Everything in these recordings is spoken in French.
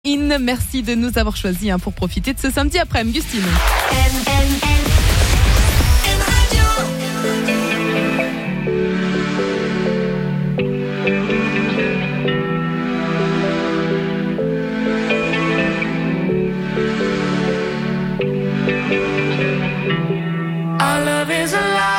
Merci de nous avoir choisis pour profiter de ce samedi après-midi, Gustine. Our love is alive.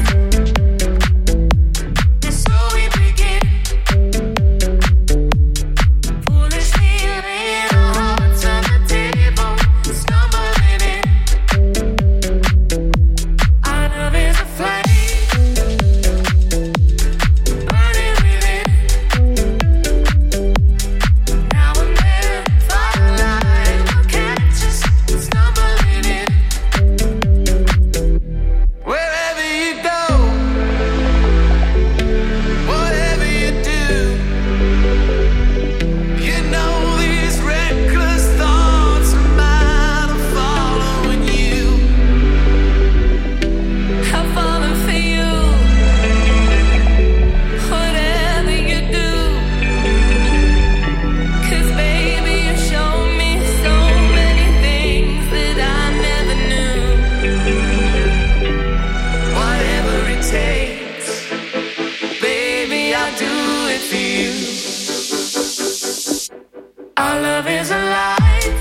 Our love is alive.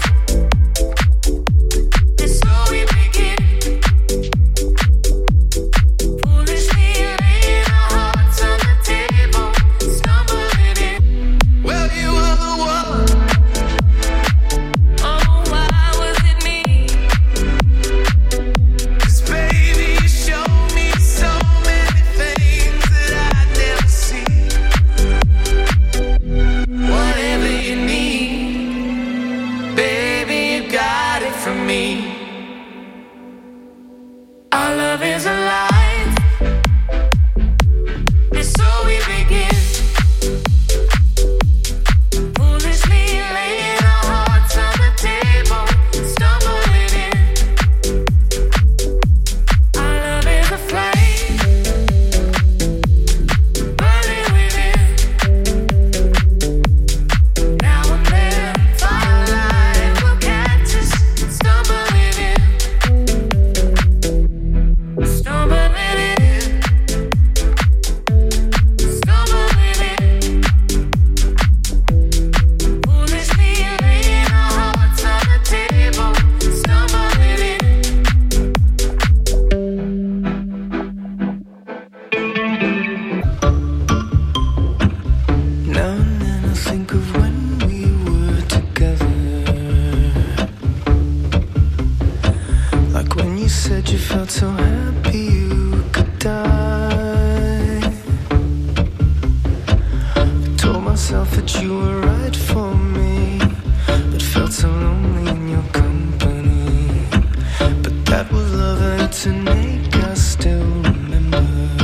Our love is alive. And so we begin. Foolishly laying our hearts on the table, stumbling in. Our love is a flame, burning within. Now and then, firelight will catch us, stumbling in. Stumbling in, stumbling in. Foolishly laying our hearts on the table, stumbling in. Now and then I think of when we were together, like when you said you felt so happy you could die. I told myself that you were right for me, but felt so lonely in your company. But that was love and it's an ache I still remember.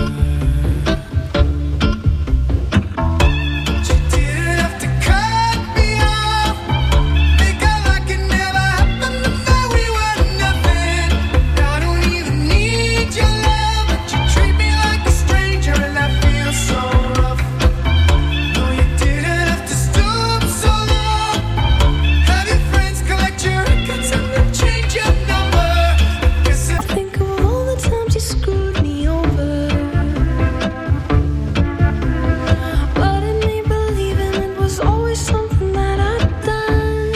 You didn't have to cut me off, make out like it never happened, and that we were nothing. I don't even need your love, but you treat me like a stranger, and that feels so rough. No, you didn't have to stoop so low, have your friends collect your records and then change your number. 'Cause I think of all the times you screwed me over, but in me believing it was always something that I'd done.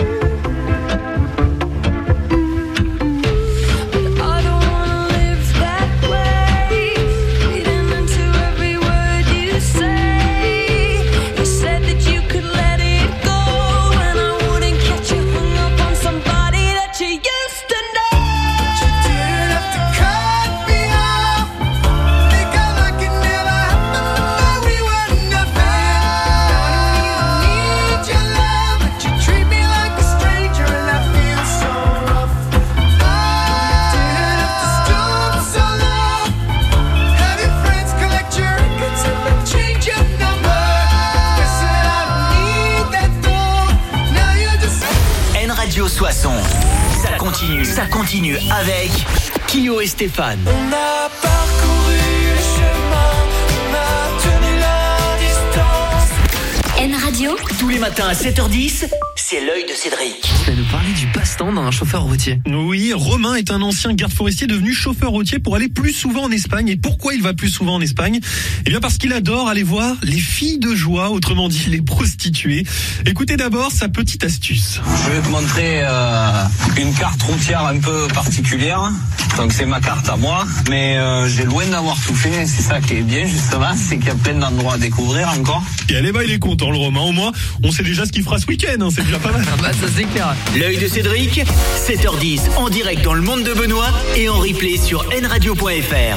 But I don't wanna live that way, reading into every word you say. You said that you could let it go, and I wouldn't catch you hung up on somebody that you used to know. You didn't have to cut me off, make out like it never happened, and that we were nothing. I don't even need your love, but you treat me like a stranger, and that feels so rough. You didn't have to stoop so low, have your friends collect your records and then change your number. Guess that I don't need that though. Now you just N Radio Soissons. Ça continue avec Kyo et Stéphane. On a parcouru le chemin, on a tenu la distance. N Radio, Tous les matins à 7h10, c'est l'œil de Cédric. Tu vas nous parler du passe-temps d'un chauffeur routier. Oui, Romain est un ancien garde forestier devenu chauffeur routier pour aller plus souvent en Espagne. Et pourquoi il va plus souvent en Espagne? Eh bien parce qu'il adore aller voir les filles de joie, autrement dit les prostituées. Écoutez d'abord sa petite astuce. Je vais te montrer une carte routière un peu particulière. Donc c'est ma carte à moi, mais j'ai loin d'avoir tout fait. C'est ça qui est bien justement, c'est qu'il y a plein d'endroits à découvrir encore. Et allez, il est content le Romain. Au moins, on sait déjà ce qu'il fera ce week-end. C'est déjà pas mal. Ah bah ça c'est clair. L'œil de Cédric, 7h10 en direct dans le monde de Benoît et en replay sur nradio.fr.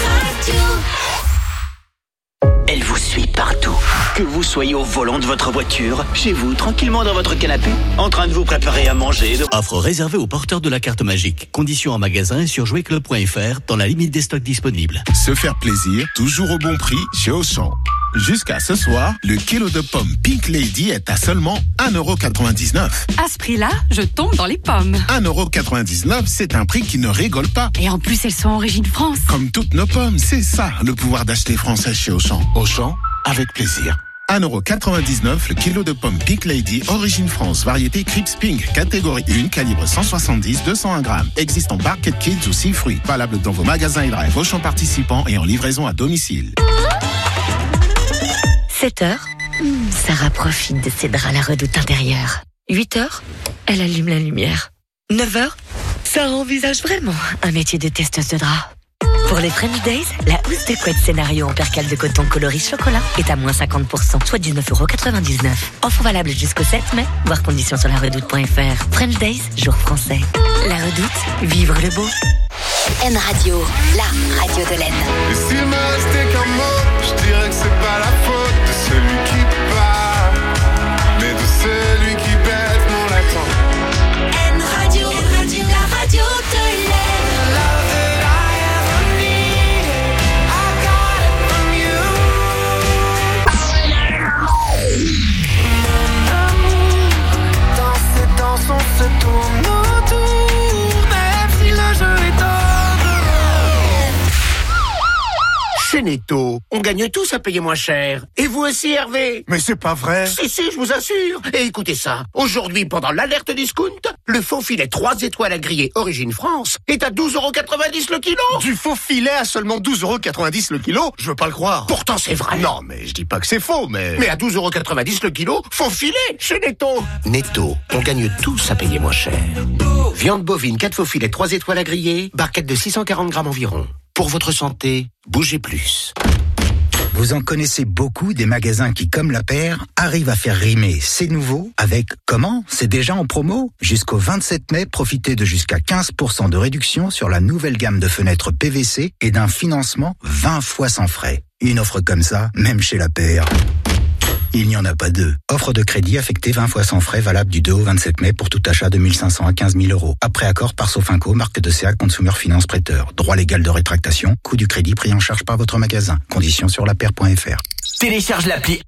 Elle vous suit partout. Que vous soyez au volant de votre voiture, chez vous, tranquillement dans votre canapé, en train de vous préparer à manger. Offre réservée aux porteurs de la carte magique. Conditions en magasin et sur jouetclub.fr dans la limite des stocks disponibles. Se faire plaisir, toujours au bon prix chez Auchan. Jusqu'à ce soir, le kilo de pommes Pink Lady est à seulement 1,99 €. À ce prix-là, je tombe dans les pommes. 1,99 €, c'est un prix qui ne rigole pas. Et en plus, elles sont origine France. Comme toutes nos pommes, c'est ça le pouvoir d'acheter français chez Auchan. Auchan, avec plaisir. 1,99 € le kilo de pommes Pink Lady, origine France, variété Crips Pink, catégorie 1, calibre 170-201 grammes. Existe en Barquette Kids ou 6 fruits. Valable dans vos magasins et drive Auchan participants et en livraison à domicile. 7h, Sarah profite de ses draps à la redoute intérieure. 8h, elle allume la lumière. 9h, Sarah envisage vraiment un métier de testeuse de draps. Pour les French Days, la housse de couette scénario en percale de coton coloris chocolat est à moins 50%, soit 19,99 €. Offre valable jusqu'au 7 mai, voir conditions sur laredoute.fr. French Days, jour français. La Redoute, vivre le beau. N Radio, la radio de l'Aisne. Et s'il me restait qu'un mot, je dirais que c'est pas la faute de celui qui part, mais de celui qui baisse mon accent. N Radio, la radio de l'Aisne. Love that I ever needed, I got it from you. Mon amour, dans ces danses on se tourne autour, même si le jeu est tort. Chez Netto, on gagne tous à payer moins cher. Et vous aussi, Hervé? Mais c'est pas vrai. Si, je vous assure. Et écoutez ça. Aujourd'hui, pendant l'alerte discount, le faux filet 3 étoiles à griller origine France est à 12,90 € le kilo. Du faux filet à seulement 12,90 € le kilo? Je veux pas le croire. Pourtant, c'est vrai. Non, mais je dis pas que c'est faux, mais... Mais à 12,90 € le kilo, faux filet chez Netto. Netto, on gagne tous à payer moins cher. Viande bovine, 4 faux filets 3 étoiles à griller, barquette de 640 grammes environ. Pour votre santé, bougez plus. Vous en connaissez beaucoup des magasins qui, comme la paire, arrivent à faire rimer c'est nouveau avec comment? C'est déjà en promo? Jusqu'au 27 mai, profitez de jusqu'à 15% de réduction sur la nouvelle gamme de fenêtres PVC et d'un financement 20 fois sans frais. Une offre comme ça, même chez la paire, il n'y en a pas deux. Offre de crédit affectée 20 fois sans frais, valable du 2 au 27 mai pour tout achat de 1 500 à 15 000 €. Après accord par Sofinco, marque de CA Consumer Finance prêteur. Droit légal de rétractation, coût du crédit pris en charge par votre magasin. Conditions sur lapaire.fr. Télécharge l'appli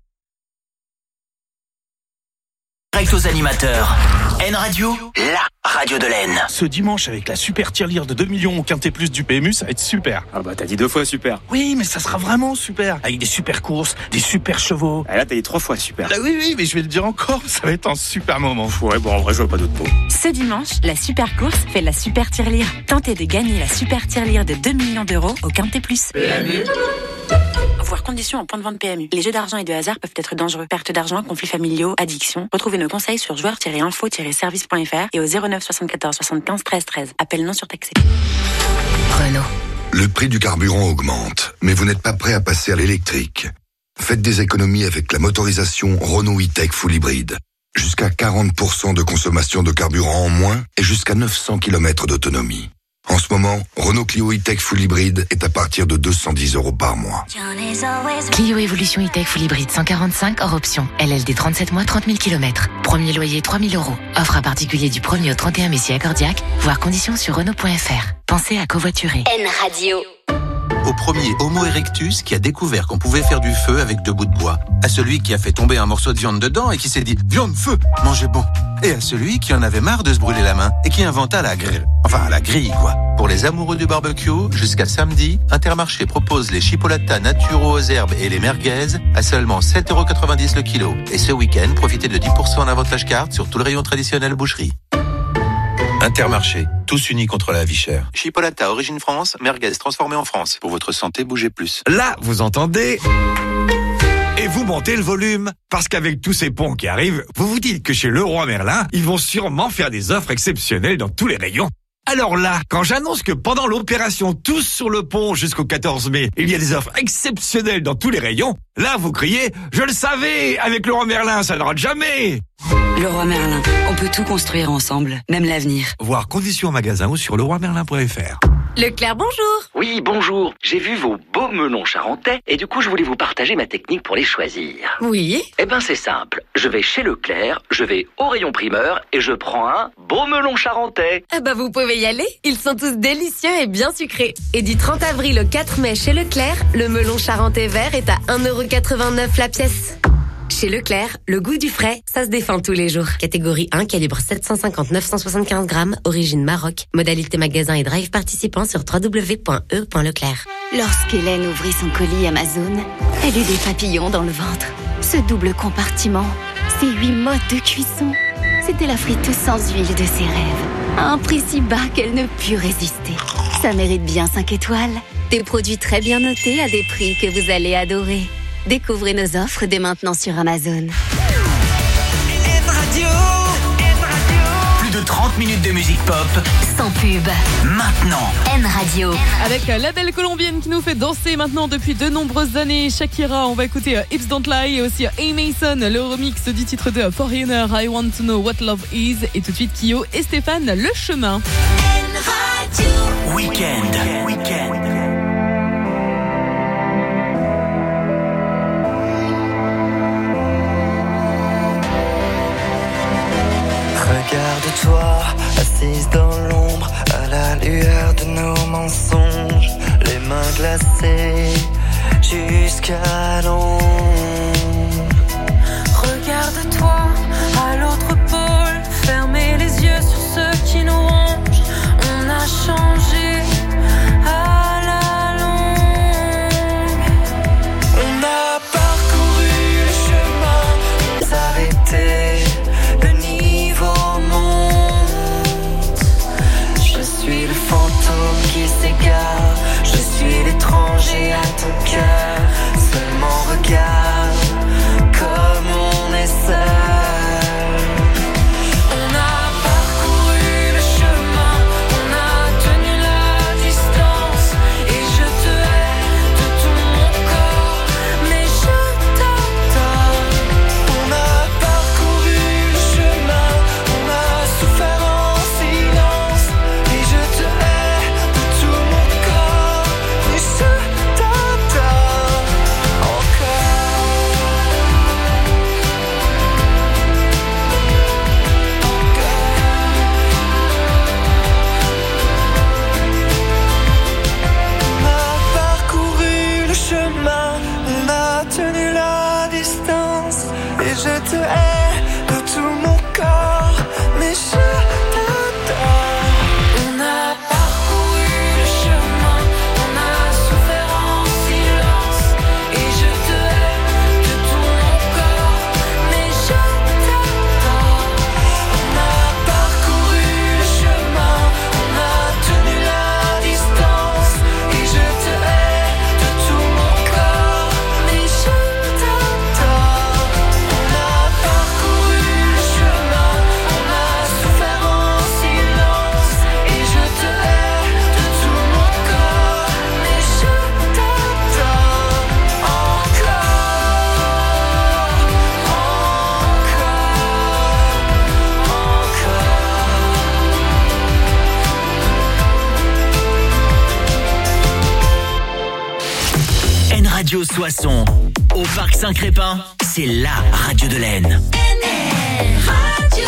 direct aux animateurs. N Radio, la radio de l'Aisne. Ce dimanche, avec la super tirelire de 2 millions au Quintet Plus du PMU, ça va être super. Ah bah t'as dit 2 fois super. Oui, mais ça sera vraiment super. Avec des super courses, des super chevaux. Ah là t'as dit 3 fois super. Ah oui, mais je vais le dire encore, ça va être un super moment. Ouais, bon en vrai je vois pas d'autres mots. Ce dimanche, la super course fait la super tirelire. Tentez de gagner la super tirelire de 2 millions € au Quintet Plus. PMU. Voir conditions en point de vente PMU. Les jeux d'argent et de hasard peuvent être dangereux. Perte d'argent, conflits familiaux, addiction. Retrouvez nos conseils sur joueurs-info-service.fr et au 09 74 75 13 13. Appel non surtaxé. Renault. Le prix du carburant augmente, mais vous n'êtes pas prêt à passer à l'électrique. Faites des économies avec la motorisation Renault E-Tech Full Hybride. Jusqu'à 40% de consommation de carburant en moins et jusqu'à 900 km d'autonomie. En ce moment, Renault Clio E-Tech Full Hybride est à partir de 210 € par mois. Clio Evolution E-Tech Full Hybride 145 hors option. LLD 37 mois, 30 000 km. Premier loyer 3 000 €. Offre à particulier du 1er au 31 mai si accordiaque. Voir conditions sur Renault.fr. Pensez à covoiturer. N Radio. au premier Homo erectus qui a découvert qu'on pouvait faire du feu avec 2 bouts de bois, à celui qui a fait tomber un morceau de viande dedans et qui s'est dit « Viande, feu, mangez bon !» et à celui qui en avait marre de se brûler la main et qui inventa la grille. Enfin, la grille, quoi. Pour les amoureux du barbecue, jusqu'à samedi, Intermarché propose les chipolatas naturaux aux herbes et les merguez à seulement 7,90€ le kilo. Et ce week-end, profitez de 10% en avantage carte sur tout le rayon traditionnel boucherie. Intermarché, tous unis contre la vie chère. Chipolata, origine France, merguez transformée en France. Pour votre santé, bougez plus. Là, vous entendez ? Et vous montez le volume. Parce qu'avec tous ces ponts qui arrivent, vous vous dites que chez Leroy Merlin, ils vont sûrement faire des offres exceptionnelles dans tous les rayons. Alors là, quand j'annonce que pendant l'opération Tous sur le pont jusqu'au 14 mai, il y a des offres exceptionnelles dans tous les rayons, là vous criez « Je le savais, avec Leroy Merlin, ça ne rate jamais !» Leroy Merlin, on peut tout construire ensemble, même l'avenir. Voir conditions en magasin ou sur leroymerlin.fr. Leclerc, bonjour. Oui, bonjour. J'ai vu vos beaux melons charentais et du coup, je voulais vous partager ma technique pour les choisir. Oui. Eh ben, c'est simple. Je vais chez Leclerc, je vais au rayon primeur et je prends un beau melon charentais. Ah bah, vous pouvez y aller. Ils sont tous délicieux et bien sucrés. Et du 30 avril au 4 mai chez Leclerc, le melon charentais vert est à 1,89€ la pièce. Chez Leclerc, le goût du frais, ça se défend tous les jours. Catégorie 1, calibre 750-975 grammes, origine Maroc. Modalité magasin et drive participant sur www.e.leclerc. Lorsqu'Hélène ouvrit son colis Amazon, elle eut des papillons dans le ventre. Ce double compartiment, ces 8 modes de cuisson, c'était la friteuse sans huile de ses rêves. À un prix si bas qu'elle ne put résister. Ça mérite bien 5 étoiles. Des produits très bien notés à des prix que vous allez adorer. Découvrez nos offres dès maintenant sur Amazon. Plus de 30 minutes de musique pop. Sans pub. Maintenant. N Radio. Avec la belle colombienne qui nous fait danser maintenant depuis de nombreuses années, Shakira. On va écouter Hips Don't Lie et aussi A. Mason, le remix du titre de Foreigner, I Want to Know What Love Is. Et tout de suite Kyo et Stéphane, Le Chemin. N Radio. Weekend. Regarde-toi, assise dans l'ombre, à la lueur de nos mensonges, les mains glacées jusqu'à l'ombre. Regarde-toi à l'autre pôle, fermez les yeux sur ceux qui nous rongent. On a changé à la longue. On a parcouru le chemin, s'arrêter. Je suis le fantôme qui s'égare, je suis l'étranger à ton cœur. Seulement regarde comme on est seul. On a parcouru le chemin, on a tenu la distance. Et je te hais de tout mon corps, mais je t'adore. On a parcouru le chemin, on a souffert en silence. Et je te hais de tout mon corps, mais je t'adore encore. On a parcouru le chemin, on a tenu la distance. Et je te hais de tout mon corps, mais je t'adore. On a parcouru le chemin, on a souffert en silence. Et je te hais de tout mon corps, mais je t'adore. On a parcouru le chemin, on a tenu la distance. Et je te hais de tout mon corps, mais je t'adore. On a parcouru le chemin, on a souffert en silence. Et je te hais de tout mon corps, mais je t'adore encore. N Radio Soissons. Au Parc Saint-Crépin, c'est la radio de l'Aisne. Radio.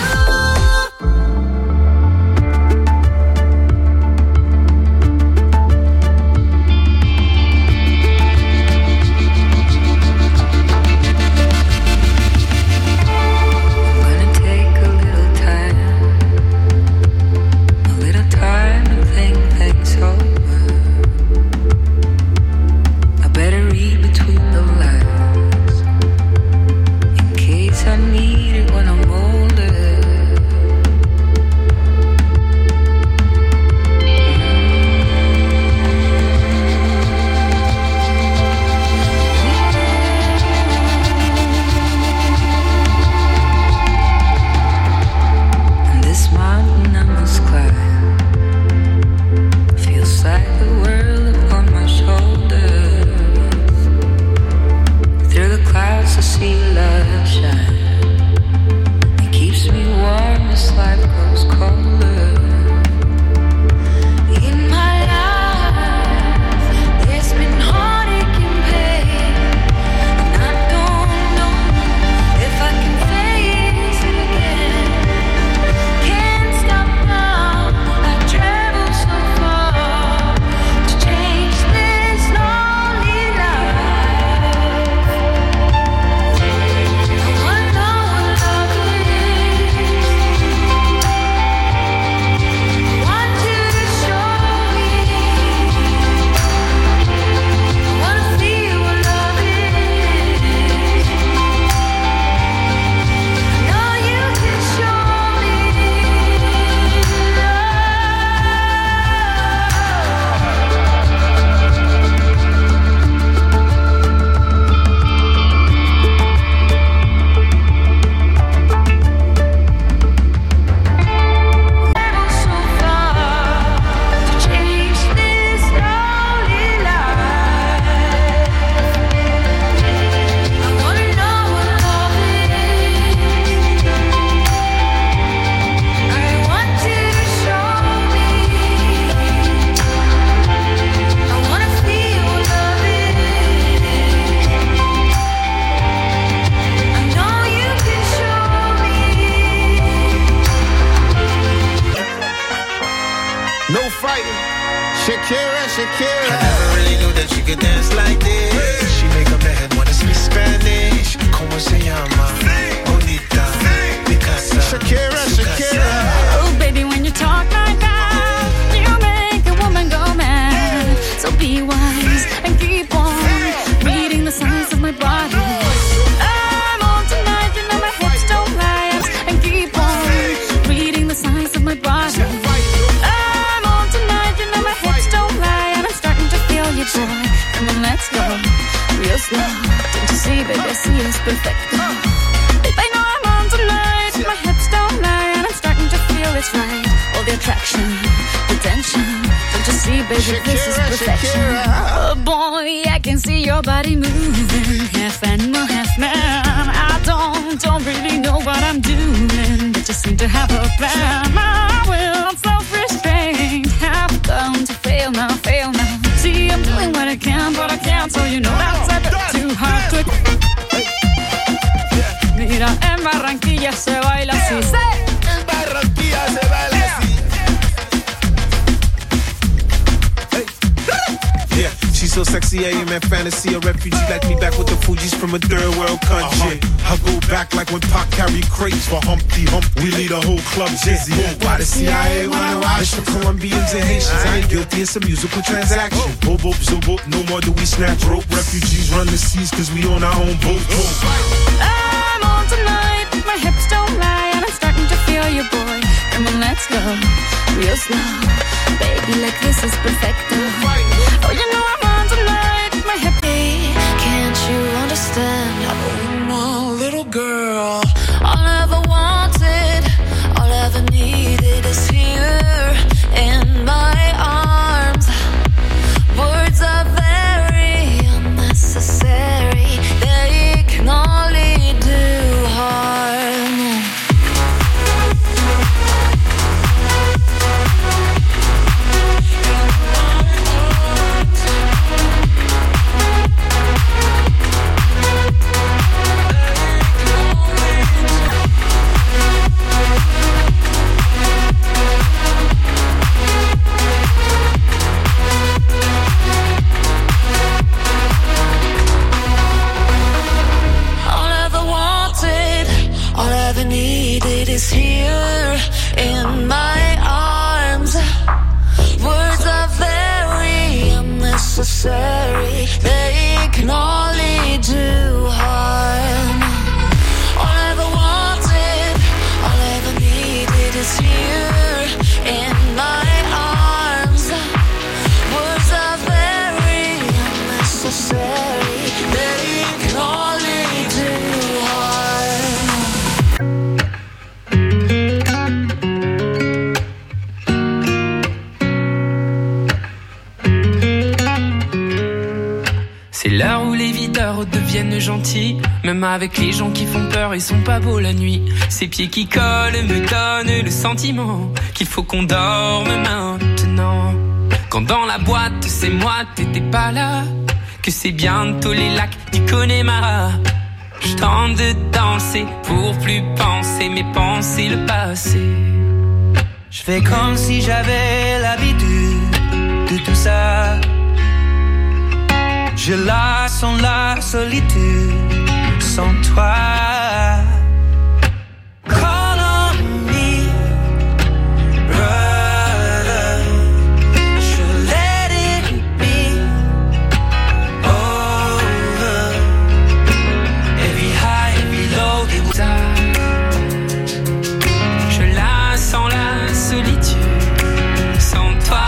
fighting. Shakira, Shakira. I never really knew that she could dance like this. She make a man wanna speak Spanish. Como se llama? Bonita, Picasa. Shakira, Shakira. Oh, baby, when you talk like that, you make a woman go mad. So be wise and keep on reading the signs of my body. I'm on tonight, you know my hips don't lie. And keep on reading the signs of my body. I'm on tonight, you know my hips don't lie. And I'm starting to feel you, boy. Come on, let's go real slow. Don't you see, baby, I see it's perfect. Babe, I know I'm on tonight. My hips don't lie, and I'm starting to feel it's right. All the attraction, the tension. Don't you see, baby, this is perfection. Oh boy, I can see your body moving, half animal, half man. I don't really know what I'm doing, but just seem to have a plan. My will, I'm self-restrained, have come to fail now, fail now. See, I'm doing what I can, but I can't, so you know that's a bit too hard to. Mira, en Barranquilla se baila así. En Barranquilla se baila así. Yeah, she's so sexy, I am in fantasy. A refugee like me back with the Fugees from a third world country. I go back like when Pac carried crates for Humpty Hump. We lead a whole club dizzy. Why the CIA wanna watch? It's for Colombians and Haitians. I ain't guilty, it's a musical transaction. Boop, boop, so boop, no more do we snatch rope. Refugees run the seas cause we on our own boat. I'm on tonight, my hips don't lie, and I'm starting to feel you, boy. Come on, let's go real slow. Baby, like this is perfect. Oh, you know I'm on tonight, my hip. Can't you understand? Oh, my little girl. All I ever wanted, all I ever needed is here in my arms. Words are very unnecessary. They can only do harm. Needed is here in my arms. Words are very unnecessary. They can only do harm. All I ever wanted, all I ever needed is here in my arms. Words are very unnecessary. They can only do harm. C'est l'heure où les videurs deviennent gentils. Même avec les gens qui font peur, ils sont pas beaux la nuit. Ces pieds qui collent me donnent le sentiment qu'il faut qu'on dorme maintenant. Quand dans la boîte, c'est moi, t'étais pas là. Que c'est bientôt les lacs du Connemara. Je tente de danser pour plus penser, mais penser le passé. Je fais comme si j'avais l'habitude de tout ça. Je la sens la solitude sans toi. Call on me, brother. Should let it be over. Every high, every low, they will die. Je la sens la solitude sans toi.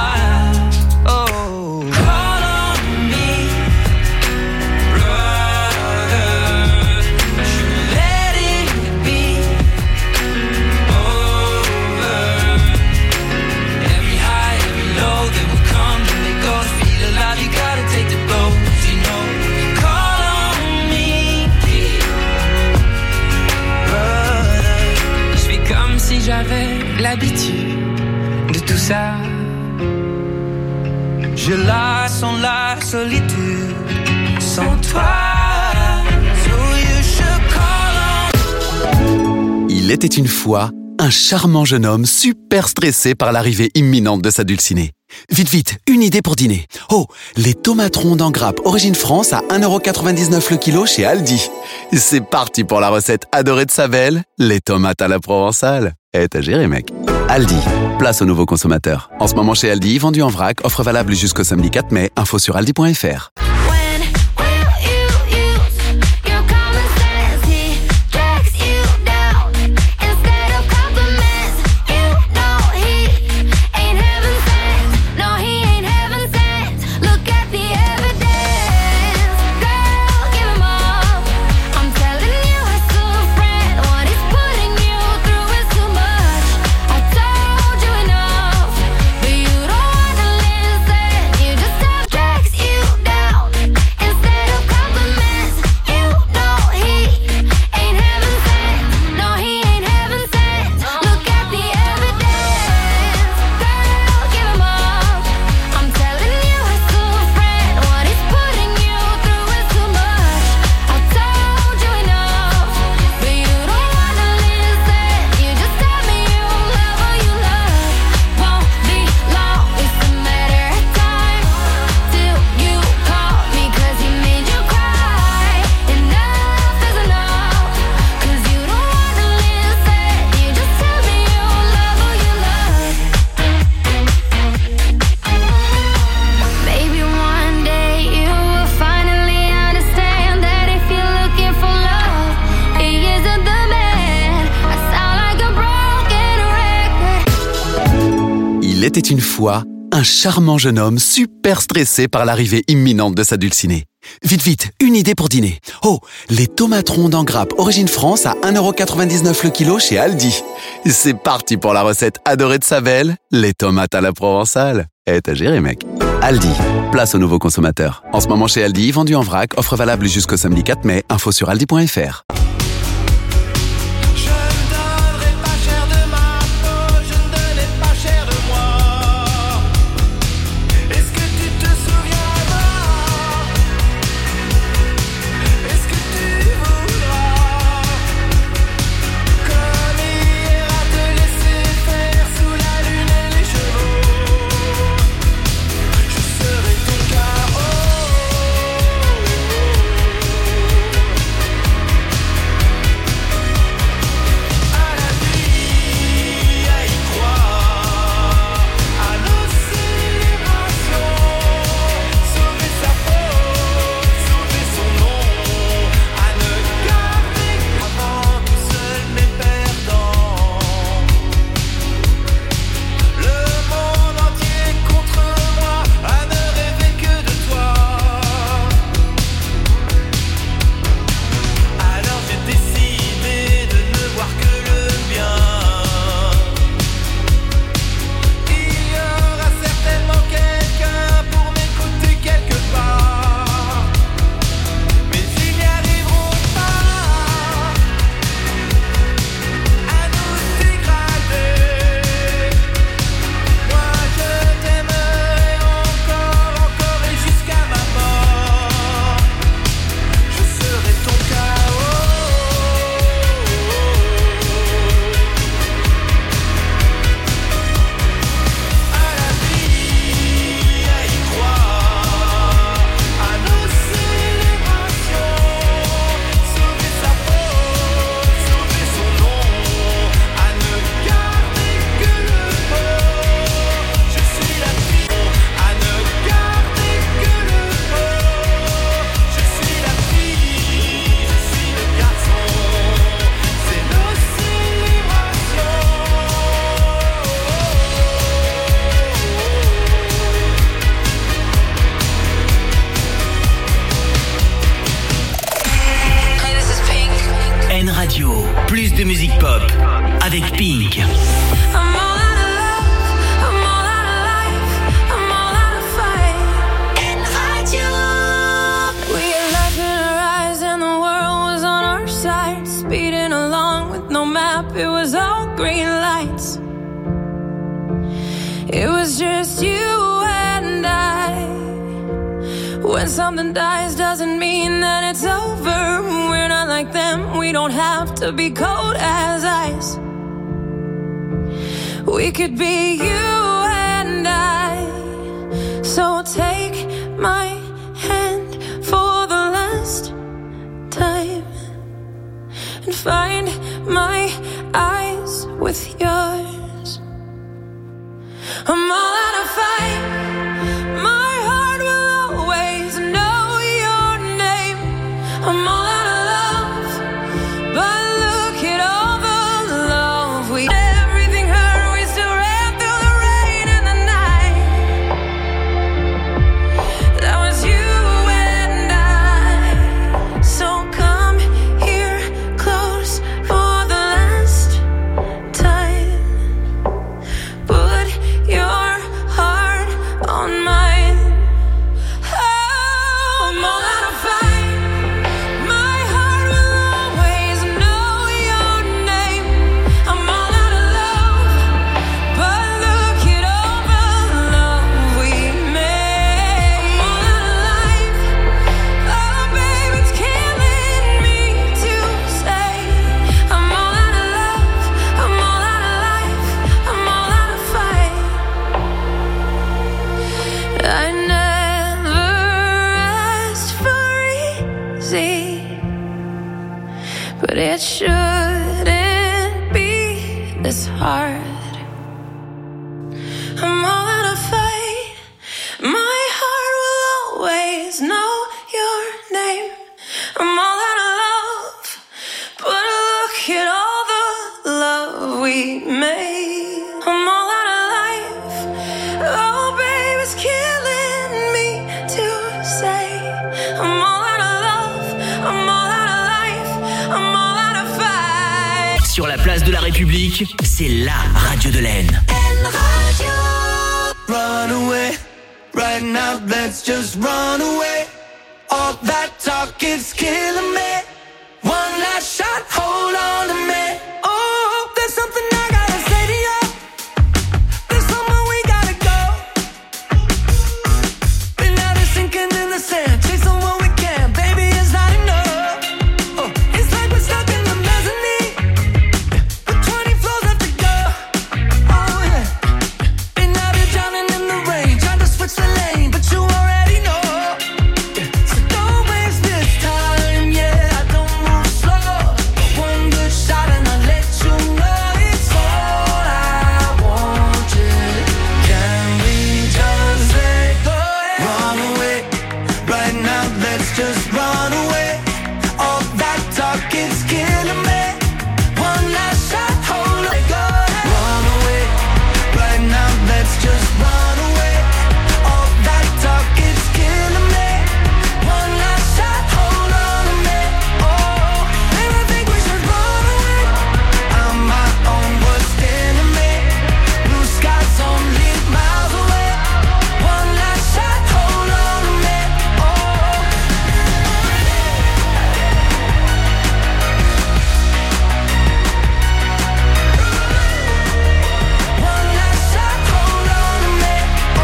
J'avais l'habitude de tout ça. Je la sens la solitude sans toi. So you should call on. Il était une fois un charmant jeune homme super stressé par l'arrivée imminente de sa dulcinée. Vite, vite, une idée pour dîner. Oh, les tomates rondes en grappe origine France à 1,99€ le kilo chez Aldi. C'est parti pour la recette adorée de sa belle, les tomates à la provençale. T'as géré, mec. Aldi, place aux nouveaux consommateurs. En ce moment chez Aldi, vendu en vrac, offre valable jusqu'au samedi 4 mai. Info sur aldi.fr. Il était une fois un charmant jeune homme super stressé par l'arrivée imminente de sa dulcinée. Vite, vite, une idée pour dîner. Oh, les tomates rondes en grappe origine France à 1,99€ le kilo chez Aldi. C'est parti pour la recette adorée de sa belle, les tomates à la provençale. T'as géré, mec. Aldi, place aux nouveaux consommateurs. En ce moment chez Aldi, vendu en vrac, offre valable jusqu'au samedi 4 mai. Info sur aldi.fr. Radio, plus de musique pop avec Pink. It was all green lights. It was just you and I. When something dies doesn't mean that it's over. We're not like them, we don't have to be cold as ice. We could be you and I. So take my hand for the last time and find my eyes with yours. I'm all out of fight. My heart will always know your name. I'm all out of love, but look at all the love we. Everything hurt, we still ran through the rain and the night. That was you and I. So come here close for the last time. Put your heart on mine. Oh, I'm all out of fight. My heart will always know your name. I'm all out of love, but look at all the love we made. I'm all out of life. Oh, babe, it's killing me to say. I'm all out of love. I'm all out of life. I'm all out of fight. I never asked for easy, but it shouldn't be this hard. I'm all out of fight. My heart will always know your name. I'm all out of love, but look at all the love we made. I'm all out of life. Oh, babe, it's killing me to say. I'm all out of love. I'm all out of life. I'm all out of fight. Sur la place de la République, c'est la radio de l'Aisne. Run away, right now, let's just run away. All that talk is killing me. One last shot, hold on to me. Oh, there's something I gotta say to you. There's somewhere we gotta go. Been out here sinking in the sand, chasing what we can. Baby, it's not enough. Oh, it's like we're stuck in the mezzanine with 20 floors left to go. Oh yeah. Been out here drowning in the rain, trying to switch the lane, but you already know. So don't waste this time, yeah. I don't move slow. One good shot and I'll let you know it's all I want. Yeah. Can we just let go? Run away, right now. Let's just run away. All that talk is killing me. One last shot, hold on, go. Run away, right now. Let's just run away. All that talk is killing me. One last shot, hold on to me. Oh, and I think we should run away. I'm my own worst enemy. Blue skies only miles away. One last shot, hold on to me. Oh. One last shot, hold on to me. Oh.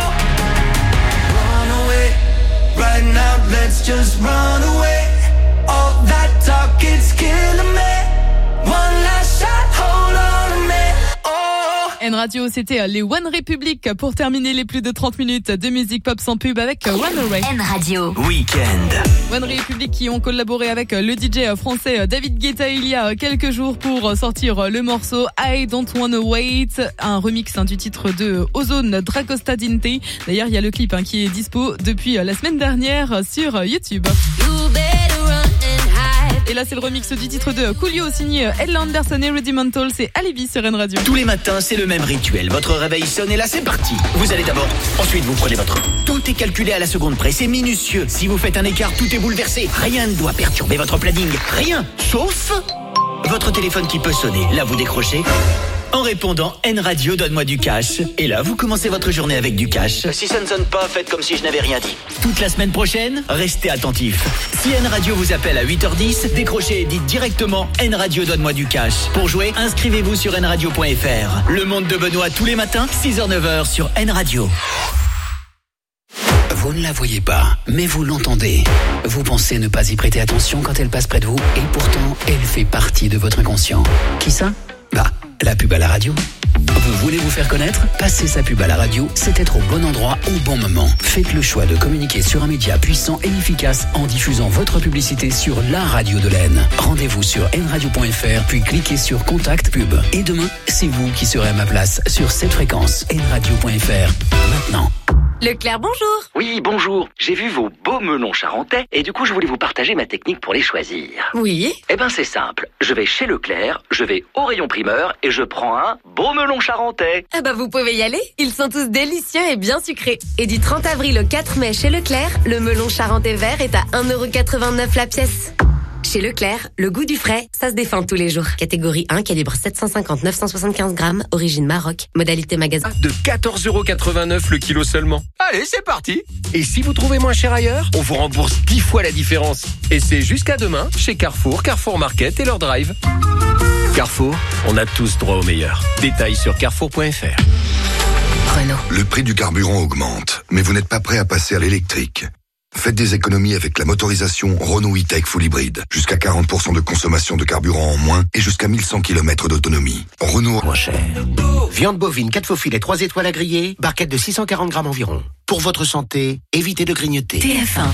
Run away, right now. Let's just run away. All that talk is killing me. One last shot, hold on to me. Oh. N Radio, c'était les One Republic pour terminer les plus de 30 minutes de musique pop sans pub avec Runaway. N Radio. Week-end. One Republic qui ont collaboré avec le DJ français David Guetta il y a quelques jours pour sortir le morceau I Don't Wanna Wait, un remix du titre de Ozone Dracosta Dinte. D'ailleurs, il y a le clip qui est dispo depuis la semaine dernière sur YouTube. Et là, c'est le remix du titre de Coolio signé Ella Anderson et Rudimental. C'est Alibi sur N Radio. Tous les matins, c'est le même rituel. Votre réveil sonne et là, c'est parti. Vous allez d'abord, ensuite vous prenez votre... Tout est calculé à la seconde près, c'est minutieux. Si vous faites un écart, tout est bouleversé. Rien ne doit perturber votre planning. Rien, sauf votre téléphone qui peut sonner. Là, vous décrochez. En répondant N Radio, donne-moi du cash. Et là, vous commencez votre journée avec du cash. Si ça ne sonne pas, faites comme si je n'avais rien dit. Toute la semaine prochaine, restez attentifs. Si N Radio vous appelle à 8h10, décrochez et dites directement N Radio, donne-moi du cash. Pour jouer, inscrivez-vous sur nradio.fr. Le monde de Benoît tous les matins, 6h-9h sur N Radio. Vous ne la voyez pas, mais vous l'entendez. Vous pensez ne pas y prêter attention quand elle passe près de vous, et pourtant, elle fait partie de votre inconscient. Qui ça ? Bah, la pub à la radio. Vous voulez vous faire connaître? Passer sa pub à la radio, c'est être au bon endroit au bon moment. Faites le choix de communiquer sur un média puissant et efficace en diffusant votre publicité sur la radio de l'Aisne. Rendez-vous sur nradio.fr puis cliquez sur Contact Pub. Et demain, c'est vous qui serez à ma place sur cette fréquence nradio.fr. Maintenant. Leclerc, bonjour. Oui, bonjour. J'ai vu vos beaux melons charentais et du coup, je voulais vous partager ma technique pour les choisir. Oui. Eh ben, c'est simple. Je vais chez Leclerc, je vais au rayon primeur et je prends un beau melon charentais. Eh ben, vous pouvez y aller. Ils sont tous délicieux et bien sucrés. Et du 30 avril au 4 mai chez Leclerc, le melon charentais vert est à 1,89€ la pièce. Chez Leclerc, le goût du frais, ça se défend tous les jours. Catégorie 1, calibre 750-975 grammes, origine Maroc, modalité magasin. De 14,89€ le kilo seulement. Allez, c'est parti. Et si vous trouvez moins cher ailleurs, on vous rembourse 10 fois la différence. Et c'est jusqu'à demain chez Carrefour, Carrefour Market et leur drive. Carrefour, on a tous droit au meilleur. Détails sur carrefour.fr. Renault. Le prix du carburant augmente, mais vous n'êtes pas prêt à passer à l'électrique. Faites des économies avec la motorisation Renault E-Tech Full Hybrid. Jusqu'à 40% de consommation de carburant en moins et jusqu'à 1100 km d'autonomie. Renault. Moins cher. Viande bovine, 4 faux filets, 3 étoiles à griller, barquette de 640 grammes environ. Pour votre santé, évitez de grignoter. TF1.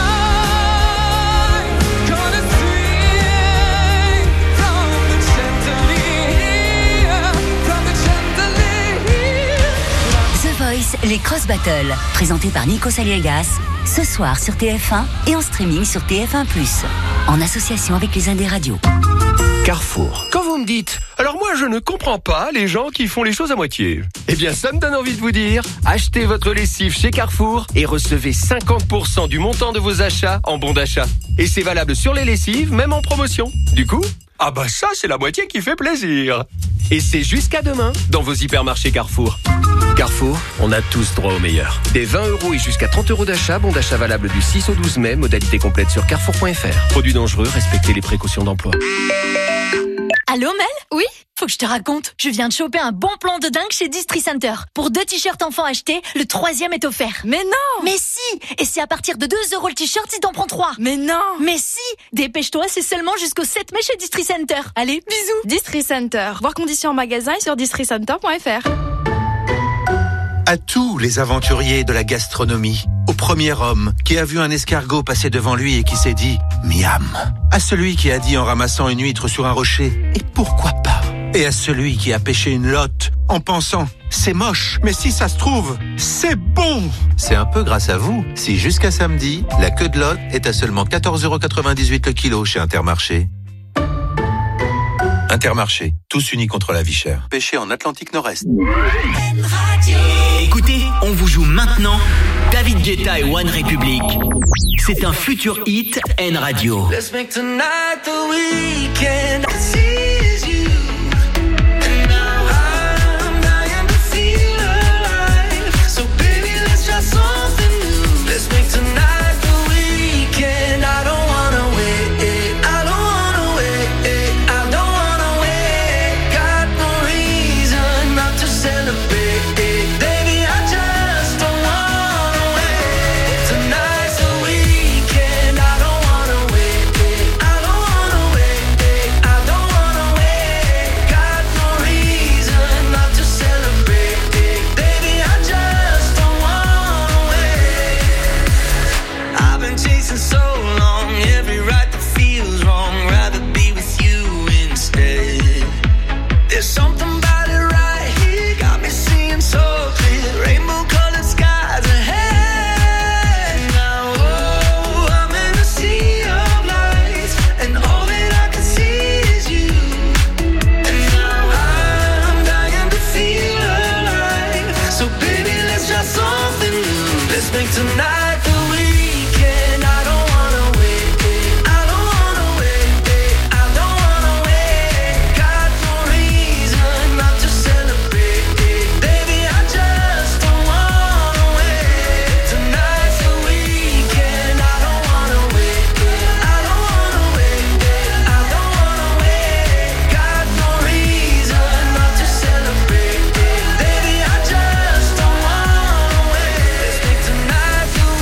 Les Cross Battles, présentés par Nico Saliegas, ce soir sur TF1 et en streaming sur TF1+, en association avec les Indes Radios. Carrefour. Quand vous me dites, alors moi je ne comprends pas les gens qui font les choses à moitié. Eh bien ça me donne envie de vous dire, achetez votre lessive chez Carrefour et recevez 50% du montant de vos achats en bon d'achat. Et c'est valable sur les lessives, même en promotion. Du coup, ah bah ça c'est la moitié qui fait plaisir. Et c'est jusqu'à demain dans vos hypermarchés Carrefour. Carrefour, on a tous droit au meilleur. Des 20€ et jusqu'à 30€ d'achat, bon d'achat valable du 6 au 12 mai, modalité complète sur carrefour.fr. Produits dangereux, respectez les précautions d'emploi. Allô Mel? Oui? Faut que je te raconte. Je viens de choper un bon plan de dingue chez Distri Center. Pour 2 t-shirts enfants achetés, le 3e est offert. Mais non! Mais si! Et c'est à partir de 2€ le t-shirt si t'en prends 3. Mais non! Mais si! Dépêche-toi, c'est seulement jusqu'au 7 mai chez Distri Center. Allez, bisous! Distri Center. Voir conditions en magasin et sur districenter.fr. À tous les aventuriers de la gastronomie, au premier homme qui a vu un escargot passer devant lui et qui s'est dit « Miam », à celui qui a dit en ramassant une huître sur un rocher « Et pourquoi pas ?» et à celui qui a pêché une lotte en pensant « C'est moche, mais si ça se trouve, c'est bon !» C'est un peu grâce à vous si jusqu'à samedi, la queue de lotte est à seulement 14,98€ le kilo chez Intermarché. Intermarché, tous unis contre la vie chère. Pêché en Atlantique Nord-Est. Écoutez, on vous joue maintenant David Guetta et One Republic. C'est un futur hit N Radio. Let's make tonight the weekend. I see you. And now I'm dying to feel alive. So baby, let's try something new. Let's make tonight the weekend. I don't wanna wait. I don't wanna wait. I don't wanna wait. Got no reason not to celebrate. Baby, I just don't wanna wait. Tonight's the weekend. I don't wanna wait. I don't wanna wait. I don't wanna wait. Got no reason not to celebrate. Baby, I just don't wanna wait. I've been chasing so long, every right that feels wrong. Rather be with you instead. There's something about it right here, got me seeing so clear. Rainbow colored skies ahead. Now, oh, I'm in a sea of lights, and all that I can see is you. And now I'm dying to feel alive. So baby, let's try something new. Let's make tonight the weekend. I don't wanna wait. I don't wanna wait. I don't wanna wait. Got no reason not to celebrate. Baby, I just don't wanna wait. Tonight's the weekend. I don't wanna wait. I don't wanna wait. I don't wanna wait. Got no reason not to celebrate. Baby, I just don't wanna wait. Let's make tonight the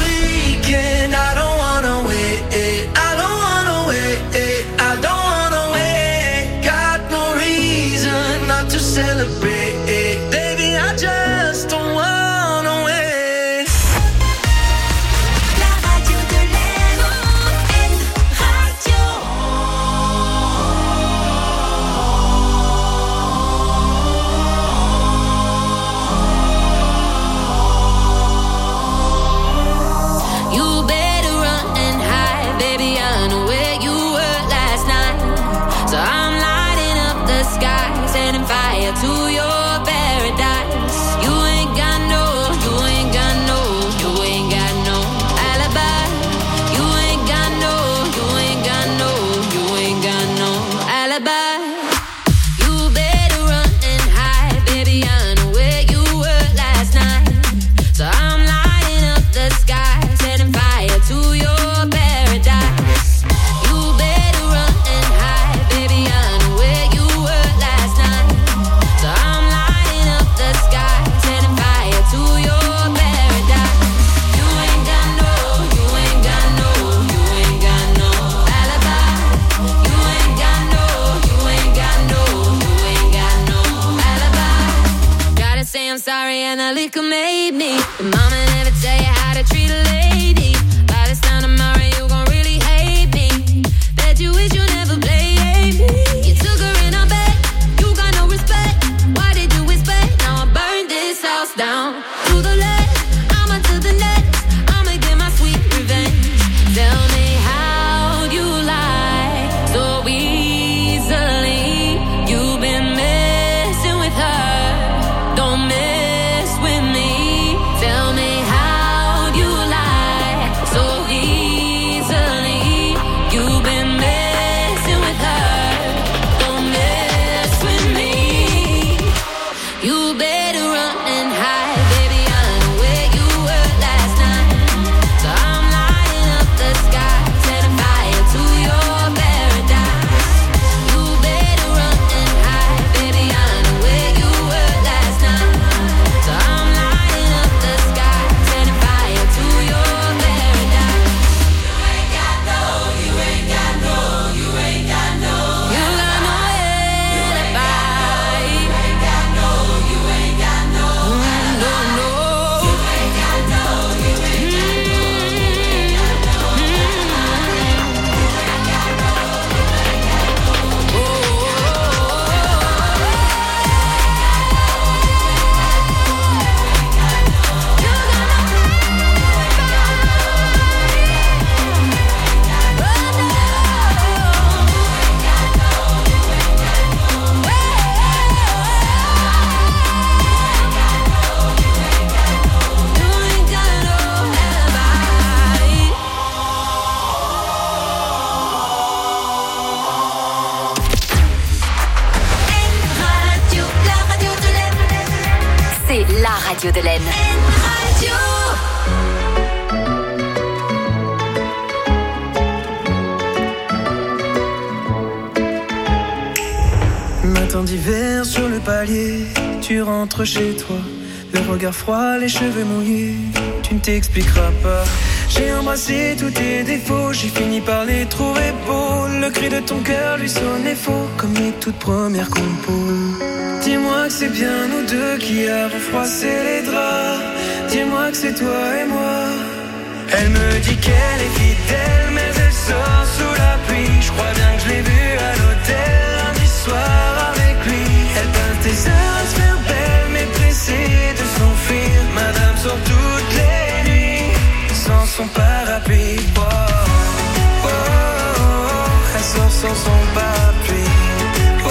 sorry and the liquor made me. Your mama never tell you how to treat a lady. By this time tomorrow you gon' really hate me. Bet you wish you never played me. You took her in her bed, you got no respect. Why did you expect? Now I burned this house down. To the left, I'm onto the next. I'ma get my sweet revenge. Tell me how you lie so easily. You've been messing with her. Don't mess with me. Tell me how you lie so easily. You've been messing with her. Don't mess with me. You better run and hide, baby. I know where you were last night. So I'm lighting up the sky, setting fire to your paradise. You better run and hide, baby. I know where you were last night. So I'm lighting up the sky, setting fire to your paradise. You ain't got no alibi. You ain't got no C'est la radio de l'Aisne. Matin d'hiver sur le palier, tu rentres chez toi. Le regard froid, les cheveux mouillés, tu ne t'expliqueras pas. J'ai embrassé tous tes défauts, j'ai fini par les trouver beaux. Le cri de ton cœur lui sonnait faux, comme les toutes premières compos. Dis-moi que c'est bien nous deux qui avons froissé les draps. Dis-moi que c'est toi et moi. Elle me dit qu'elle est fidèle, mais elle sort sous la pluie. Je crois bien que je l'ai vue à l'hôtel lundi soir avec lui. Elle passe des heures à se faire belle, mais pressée de s'enfuir. Madame sort toutes les nuits sans son parapluie. Oh, oh, oh, oh. Elle sort sans son parapluie. Oh, oh,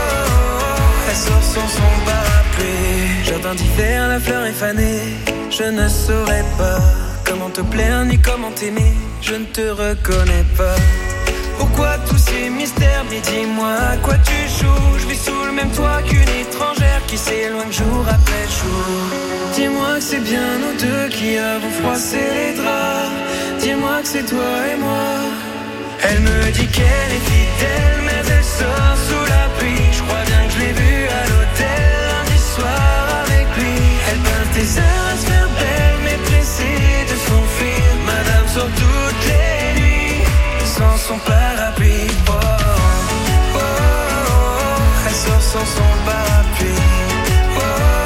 oh. Elle sort sans son parapluie. Jardin d'hiver, la fleur est fanée. Je ne saurais pas comment te plaire ni comment t'aimer. Je ne te reconnais pas. Pourquoi tous ces mystères? Mais dis-moi à quoi tu joues. Je vis sous le même toit qu'une étrangère qui s'éloigne jour après jour. Dis-moi que c'est bien nous deux qui avons froissé les draps. Dis-moi que c'est toi et moi. Elle me dit qu'elle est fidèle, mais elle sort sous la pluie. Je crois bien que je l'ai vue à l'hôtel lundi soir avec lui. Elle passe des heures à se faire belle, mais pressée de s'enfuir. Madame sort toutes les nuits sans son parapluie. Oh, oh, oh, oh. Elle sort sans son parapluie. Oh, oh,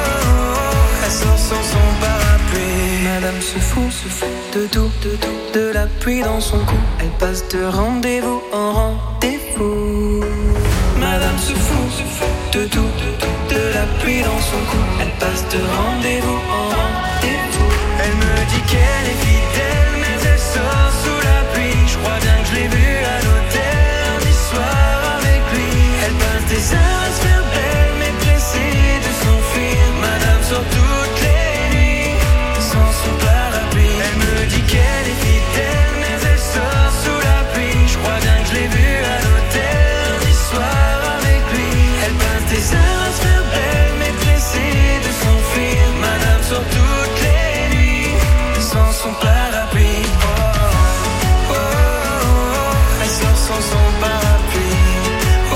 oh. Elle sort sans son parapluie. Madame se fout de tout, de la pluie dans son cou. Elle passe de rendez-vous en rendez-vous. Madame se fout de tout, de la pluie dans son cou. Elle passe de rendez-vous en rendez-vous. Elle me dit qu'elle est fidèle, mais elle sort sous la pluie. Je crois bien que je l'ai vue à l'hôtel lundi soir avec lui. Elle passe des heures à se faire belle, mais pressée de s'enfuir. Madame sort toutes les nuits sans son parapluie. Elle me dit qu'elle est fidèle, mais elle sort sous la pluie. Je crois bien que je l'ai vue à l'hôtel lundi soir avec lui. Elle passe des heures à se faire belle, mais pressée de s'enfuir. Madame sort toutes les nuits sans son parapluie. Oh, oh, oh, oh. Elle sort sans son parapluie. Oh, oh,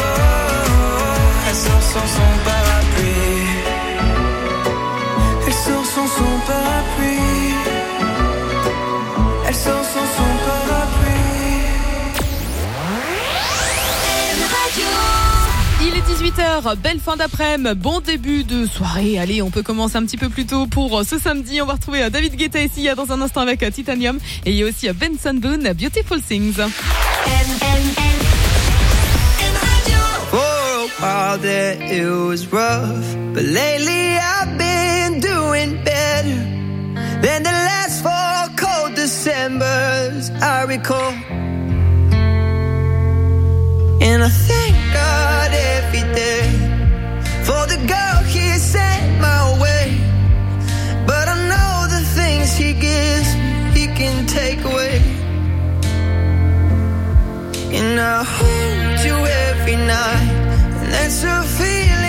oh. Elle sort sans son parapluie. Elle sort sans son parapluie. Elle sort sans son parapluie. Il est 18h, belle fin d'après-midi, bon début de soirée. Allez, on peut commencer un petit peu plus tôt pour ce samedi. On va retrouver David Guetta et Sia dans un instant avec Titanium. Et il y a aussi Benson Boone, Beautiful Things. For a while there it was rough, but lately I've been doing better than the last 4 cold Decembers I recall. And I thank God every day for the girl He sent my way. But I know the things He gives He can take away. And I hold you every night, and that's a feeling